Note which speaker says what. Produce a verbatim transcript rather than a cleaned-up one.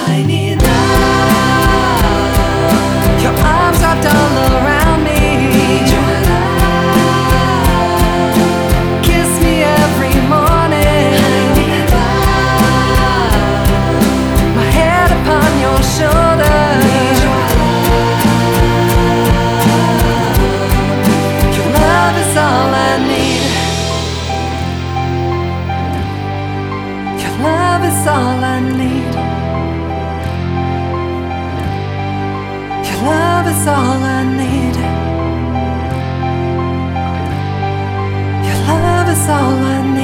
Speaker 1: I need love.
Speaker 2: Your arms wrapped all around me.
Speaker 1: Need your love.
Speaker 2: Kiss me every morning.
Speaker 1: I need love.
Speaker 2: My head upon your shoulder.
Speaker 1: Need your love.
Speaker 2: Your love is all I need. Your love is all I need. Your love is all I need. Your love is all I need.